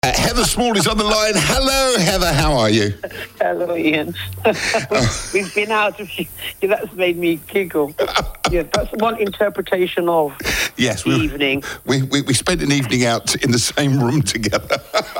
Heather Small is on the line. Hello, Heather. How are you? Hello, Ian. We've been out of you. That's made me giggle. Yeah, that's one interpretation of Yes, the evening. We spent an evening out in the same room together.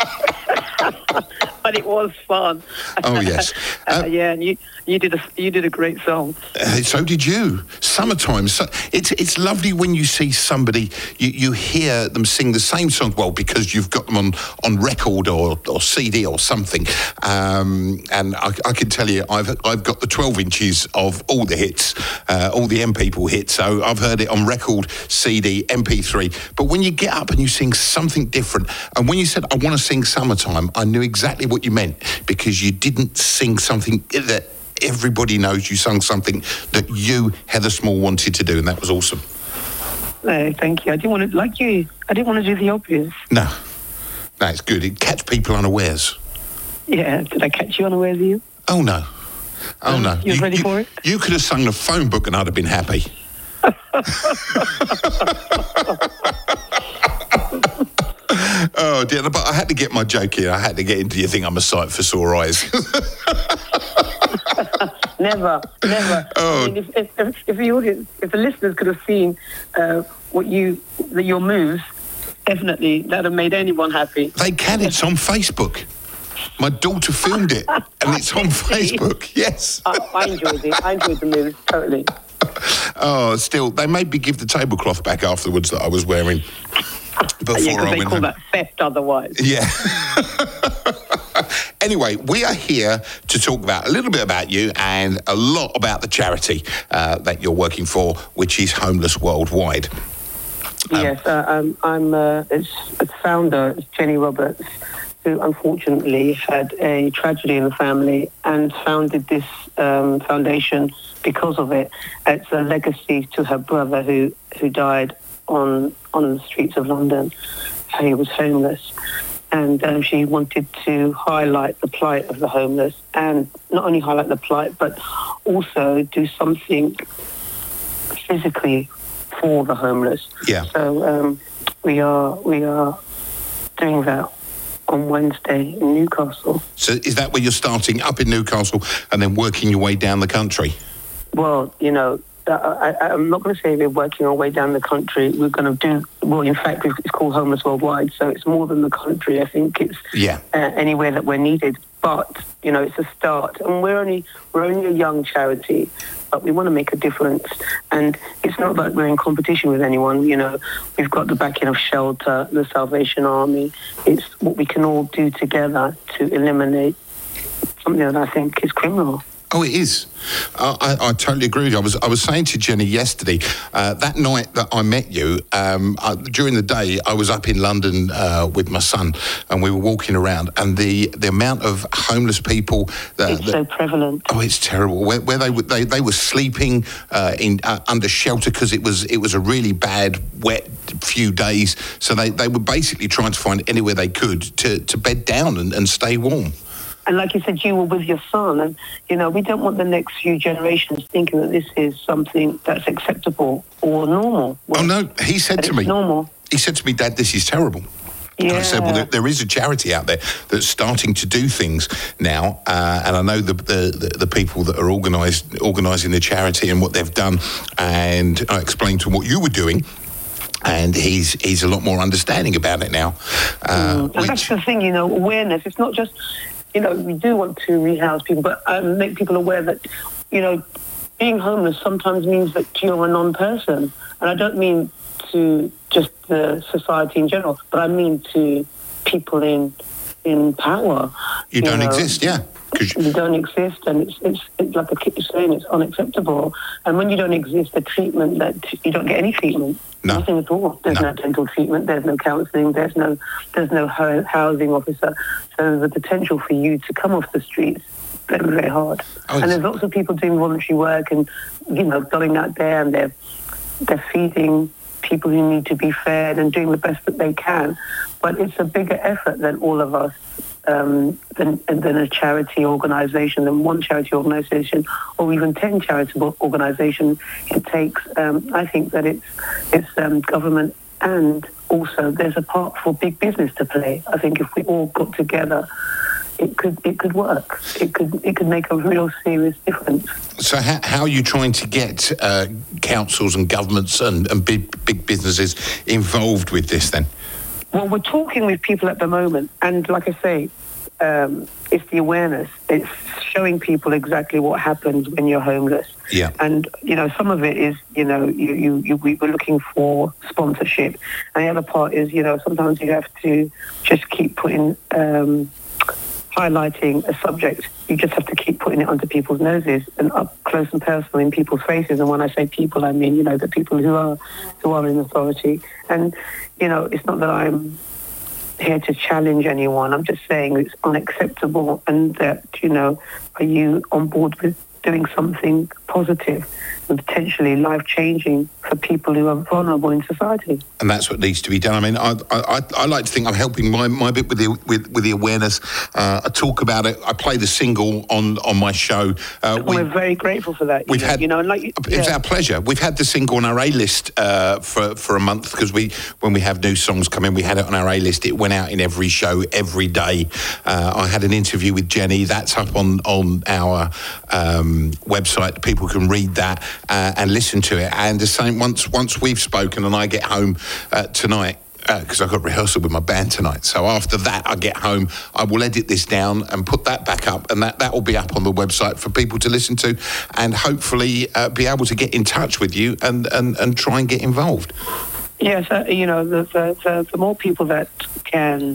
But it was fun. Oh yes. Yeah, and you did a great song. So did you. Summertime. So it's lovely when you see somebody, you hear them sing the same song. Well, because you've got them on record or CD or something. And I can tell you, I've got the 12 inches of all the hits, all the M People hits. So I've heard it on record, CD, MP3. But when you get up and you sing something different, and when you said I want to sing Summertime, I knew exactly what you meant, because you didn't sing something that everybody knows. You sung something that you, Heather Small, wanted to do, and that was awesome. Thank you. I didn't want to do the obvious. No, it's good. It catch people unawares. Yeah, did I catch you unawares, you? Oh no. You ready for it? You could have sung the phone book and I'd have been happy. Oh dear, but I had to get my joke in. I had to get into "You Think I'm a Sight for Sore Eyes." Never. Oh. I mean, if the audience, if the listeners could have seen your moves, definitely that'd have made anyone happy. They can. It's on Facebook. My daughter filmed it, and it's on Facebook. Yes. I enjoyed it. I enjoyed the moves totally. Oh, still, they made me give the tablecloth back afterwards that I was wearing. Before yeah, because they call that theft otherwise. Yeah. Anyway, we are here to talk about a little bit about you and a lot about the charity that you're working for, which is Homeless Worldwide. Yes, I'm its founder, Jenny Roberts, who unfortunately had a tragedy in the family and founded this foundation because of it. It's a legacy to her brother who died on the streets of London. He was homeless, and she wanted to highlight the plight of the homeless, and not only highlight the plight, but also do something physically for the homeless. Yeah. So we are doing that on Wednesday in Newcastle. So is that where you're starting, up in Newcastle, and then working your way down the country? Well, I'm not going to say we're working our way down the country. We're going to do, well, in fact, it's called Homeless Worldwide, so it's more than the country. I think it's anywhere that we're needed. But, it's a start. And we're only a young charity, but we want to make a difference. And it's not like we're in competition with anyone. We've got the backing of Shelter, the Salvation Army. It's what we can all do together to eliminate something that I think is criminal. Oh, it is. I totally agree with you. I was saying to Jenny yesterday, that night that I met you, during the day, I was up in London with my son, and we were walking around, and the amount of homeless people... It's so prevalent. Oh, it's terrible. Where they were sleeping under shelter because it was a really bad, wet few days. So they were basically trying to find anywhere they could to bed down and stay warm. And like you said, you were with your son, and, we don't want the next few generations thinking that this is something that's acceptable or normal. Well, oh, no, he said to me... normal. He said to me, "Dad, this is terrible." Yeah. And I said, well, there is a charity out there that's starting to do things now, and I know the people that are organising the charity and what they've done, and I explained to him what you were doing, and he's a lot more understanding about it now. And that's the thing, awareness. It's not just... we do want to rehouse people, but make people aware that, being homeless sometimes means that you're a non-person. And I don't mean to just the society in general, but I mean to people in power. You don't exist, yeah. You don't exist, and it's like I keep saying, it's unacceptable. And when you don't exist, the treatment that you don't get any treatment. No. Nothing at all. There's no dental treatment. There's no counselling. There's no housing officer. So the potential for you to come off the streets is very, very hard. And there's lots of people doing voluntary work and going out there, and they're feeding people who need to be fed and doing the best that they can. But it's a bigger effort than all of us. Than a charity organisation, than one charity organisation, or even 10 charitable organisations. It takes, I think that it's government and also there's a part for big business to play. I think if we all got together, it could work. It could make a real serious difference. So how are you trying to get councils and governments and big businesses involved with this then? Well, we're talking with people at the moment, and like I say, it's the awareness. It's showing people exactly what happens when you're homeless. Yeah. And, some of it is, we were looking for sponsorship. And the other part is, sometimes you have to just keep putting, highlighting a subject. You just have to keep putting it onto people's noses and up close and personal in people's faces. And when I say people, I mean, the people who are in authority. And, it's not that I'm here to challenge anyone. I'm just saying it's unacceptable, and that, are you on board with doing something positive and potentially life-changing for people who are vulnerable in society? And that's what needs to be done. I mean, I like to think I'm helping my bit with the awareness. I talk about it. I play the single on my show. We're very grateful for that. It's our pleasure. We've had the single on our A-list for a month, because when we have new songs come in, we had it on our A-list. It went out in every show every day. I had an interview with Jenny. That's up on our website. People can read that and listen to it. And the same, once we've spoken and I get home tonight, because I've got rehearsal with my band tonight. So after that, I get home, I will edit this down and put that back up, and that will be up on the website for people to listen to, and hopefully be able to get in touch with you and try and get involved. Yes, the more people that can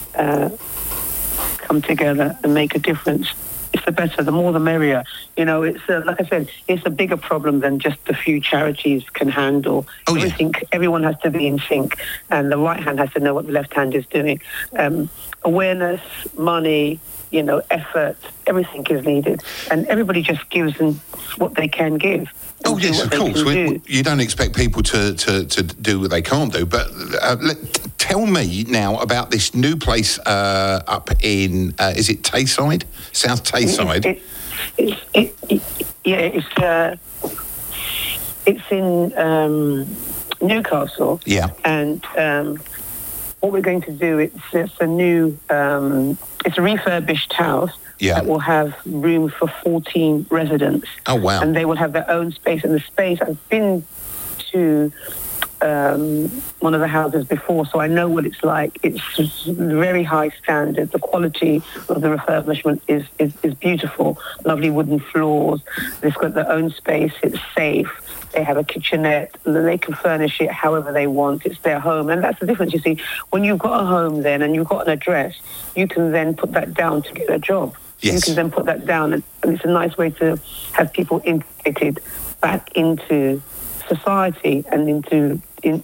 come together and make a difference, it's the better. The more the merrier. It's like I said, it's a bigger problem than just a few charities can handle. Oh, yeah. Everyone has to be in sync, and the right hand has to know what the left hand is doing. Awareness, money, effort, everything is needed, and everybody just gives them what they can give. Oh yes, of course. You don't expect people to do what they can't do. But tell me now about this new place up in is it Tayside, South Tayside? It's in Newcastle. Yeah. And what we're going to do, it's a new, it's a refurbished house. Yeah. That will have room for 14 residents. Oh, wow. And they will have their own space. And the space, I've been to one of the houses before, so I know what it's like. It's very high standard. The quality of the refurbishment is beautiful. Lovely wooden floors. They've got their own space. It's safe. They have a kitchenette, and then they can furnish it however they want. It's their home. And that's the difference, you see. When you've got a home then and you've got an address, you can then put that down to get a job. Yes. You can then put that down, and it's a nice way to have people integrated back into society and into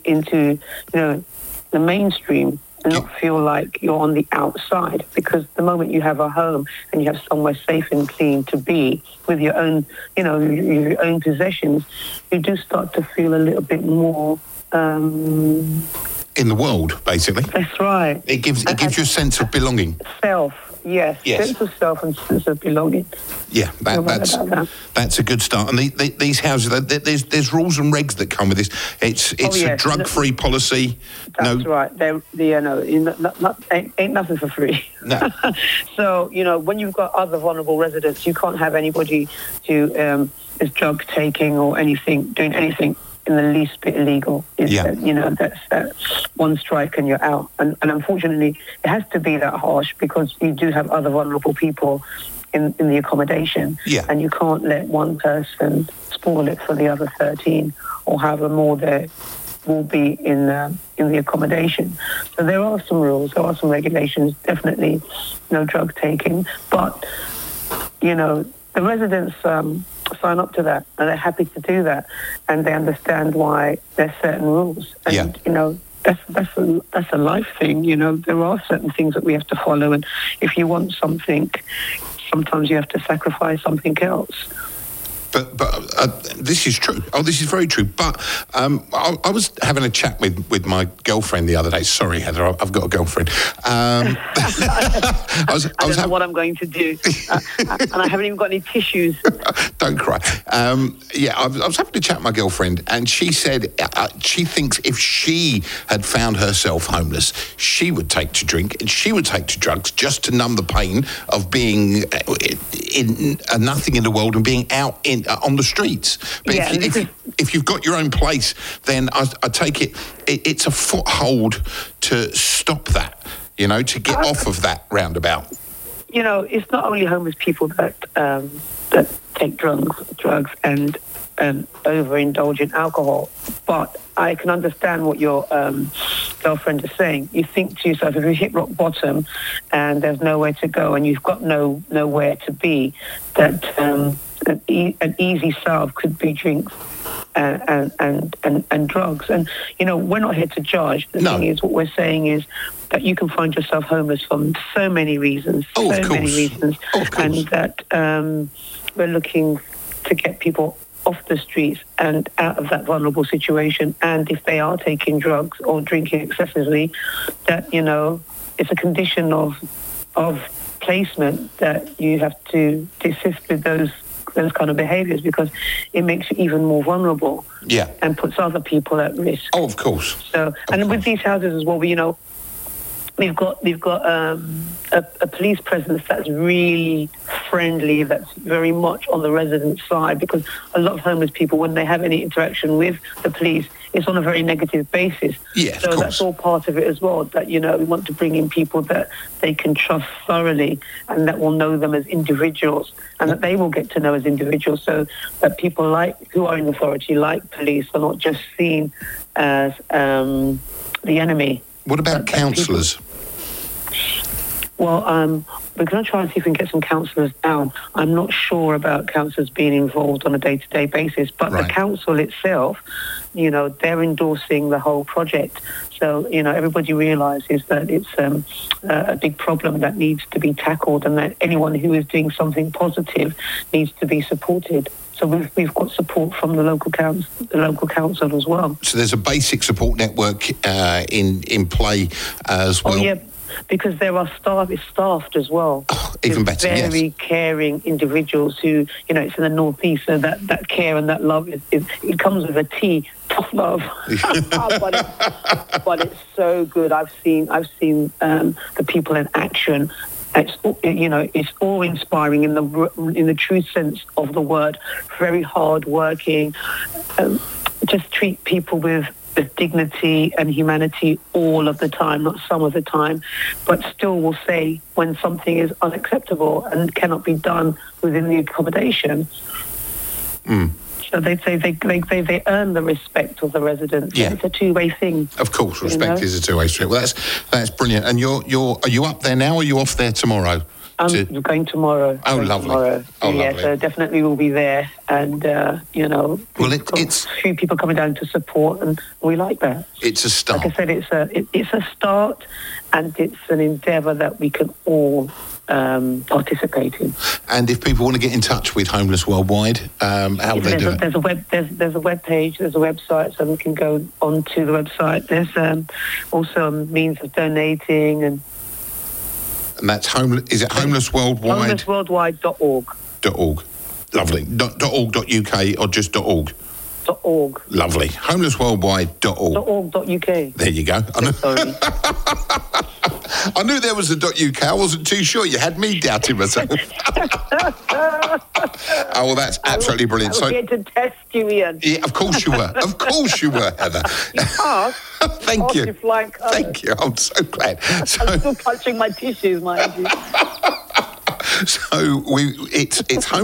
the mainstream, and not feel like you're on the outside. Because the moment you have a home and you have somewhere safe and clean to be with your own, your own possessions, you do start to feel a little bit more in the world, basically. That's right. It gives you a sense of belonging. Self. Yes, sense of self and sense of belonging. Yeah, that's a good start. And these houses, there's rules and regs that come with this. It's a drug-free policy. That's right. Ain't nothing for free. No. So when you've got other vulnerable residents, you can't have anybody who is drug taking or doing anything in the least bit illegal. That's one strike and you're out. And unfortunately, it has to be that harsh, because you do have other vulnerable people in the accommodation. Yeah. And you can't let one person spoil it for the other 13 or however more there will be in the accommodation. So there are some rules, there are some regulations, definitely no drug taking. But, the residents sign up to that, and they're happy to do that, and they understand why there's certain rules. And that's a life thing. There are certain things that we have to follow, and if you want something, sometimes you have to sacrifice something else. But this is true. Oh, this is very true. But I was having a chat with my girlfriend the other day. Sorry, Heather, I've got a girlfriend. I don't know what I'm going to do. And I haven't even got any tissues. Don't cry. I was having to chat with my girlfriend, and she said she thinks if she had found herself homeless, she would take to drink and she would take to drugs just to numb the pain of being in nothing in the world and being out on the streets. But if you've got your own place, then I take it's a foothold to stop that, to get off of that roundabout. It's not only homeless people that take drugs and overindulge in alcohol, but I can understand what your girlfriend is saying. You think to yourself, if you hit rock bottom and there's nowhere to go and you've got nowhere to be, that an easy salve could be drinks and drugs. And we're not here to judge. The thing is, what we're saying is that you can find yourself homeless for so many reasons, and that we're looking to get people off the streets and out of that vulnerable situation. And if they are taking drugs or drinking excessively, that it's a condition of placement that you have to desist with those kind of behaviours, because it makes you even more vulnerable. Yeah. And puts other people at risk. Oh, of course. So, with these houses as well, we've got a police presence that's really friendly, that's very much on the resident side, because a lot of homeless people, when they have any interaction with the police, it's on a very negative basis. Yeah, so that's all part of it as well, that, we want to bring in people that they can trust thoroughly and that will know them as individuals and that they will get to know as individuals, so that people who are in authority, like police, are not just seen as the enemy. What about counsellors? Well, we're going to try and see if we can get some counsellors down. I'm not sure about counsellors being involved on a day-to-day basis, but the council itself, they're endorsing the whole project. So, everybody realises that it's a big problem that needs to be tackled, and that anyone who is doing something positive needs to be supported. So we've got support from the local council as well. So there's a basic support network in play as well. Oh yeah, because there are it's staffed as well. Oh, even better. Very caring individuals who, it's in the northeast, so that care and that love it comes with a T. Tough love, but it's so good. I've seen the people in action. It's awe-inspiring in the true sense of the word. Very hard-working. Just treat people with dignity and humanity all of the time, not some of the time, but still will say when something is unacceptable and cannot be done within the accommodation. So they say they earn the respect of the residents. Yeah. It's a two-way thing. Of course, respect is a two-way street. Well, that's brilliant. And are you up there now, or are you off there tomorrow? I'm going tomorrow. Oh, lovely. Tomorrow. Oh, yeah, lovely. so definitely we'll be there. And, well, it's a few people coming down to support, and we like that. It's a start. Like I said, it's a start, and it's an endeavour that we can all participate in. And if people want to get in touch with Homeless Worldwide, how do they do it? There's a web page, there's a website, so we can go onto the website. There's also a means of donating, and that's is it Homeless Worldwide? HomelessWorldwide.org. .org. Lovely. .org.uk or just .org? .org. Lovely. HomelessWorldwide.org. .org.uk. There you go. Sorry. I knew there was a .uk. I wasn't too sure. You had me doubting myself. Oh, well, that's absolutely brilliant. I was here to test you, Ian. Yeah, of course you were. Of course you were, Heather. You passed. Thank you. Thank you. I'm so glad. I'm still punching my tissues, mind you. So it's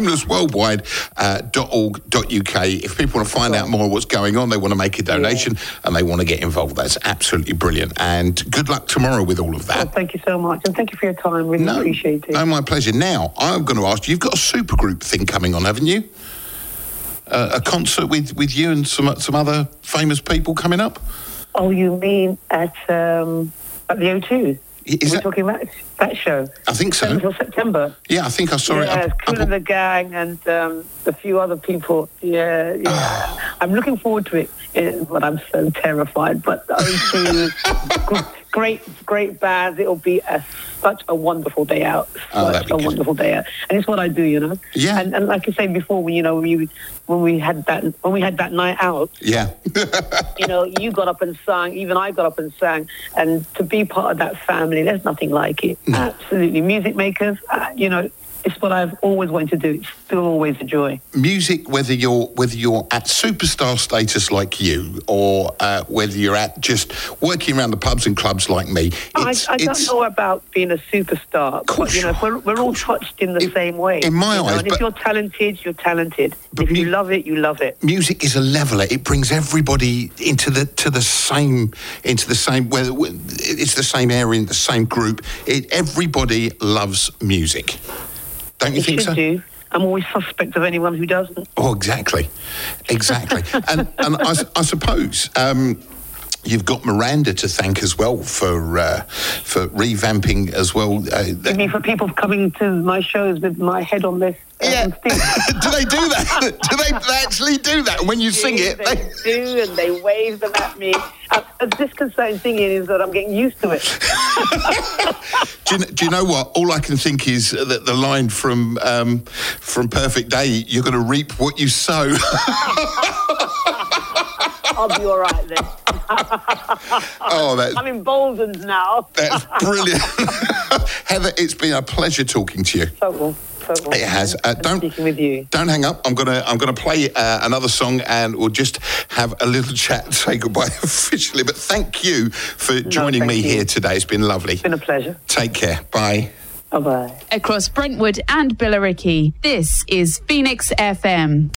homelessworldwide.org.uk. If people want to find out more what's going on, they want to make a donation and they want to get involved, that's absolutely brilliant. And good luck tomorrow with all of that. Well, thank you so much. And thank you for your time. Really appreciate it. No, my pleasure. Now, I'm going to ask you, you've got a supergroup thing coming on, haven't you? A concert with you and some other famous people coming up? Oh, you mean at the O2? We're talking about that show? I think so. Until September. Yeah, I think I saw it. Yeah, Kool and the Gang and a few other people. Yeah. I'm looking forward to it, but I'm so terrified. But O2, great bands. It'll be a such a wonderful day out. Such a wonderful day out. And it's what I do, you know. Yeah. And like I said before, when we had that night out, yeah, you know, you got up and sang, even I got up and sang, and to be part of that family, there's nothing like it. Absolutely. Music makers, you know, it's what I've always wanted to do. It's still always a joy. Music, whether you're at superstar status like you, or whether you're at just working around the pubs and clubs like me. I don't know about being a superstar, but, you know, we're all touched in the same way. In my eyes. And if you're talented, you're talented. If you love it, you love it. Music is a leveler. It brings everybody into the same, whether it's the same area, in the same group. Everybody loves music. Don't you think so? Do. I'm always suspect of anyone who doesn't. Oh, exactly. and I suppose you've got Miranda to thank as well for revamping as well. You mean for people coming to my shows with my head on this? Yeah. Do they do that? Do they actually do that? And when you sing it, they do, and they wave them at me. The disconcerting thing is that I'm getting used to it. Do you know what? All I can think is that the line from Perfect Day, you're going to reap what you sow. I'll be all right then. I'm emboldened now. That's brilliant. Heather, it's been a pleasure talking to you. So it has. Speaking with you. Don't hang up. I'm gonna play another song, and we'll just have a little chat and say goodbye officially. But thank you for joining me here today. It's been lovely. It's been a pleasure. Take care. Bye. Bye-bye. Across Brentwood and Billericay, this is Phoenix FM.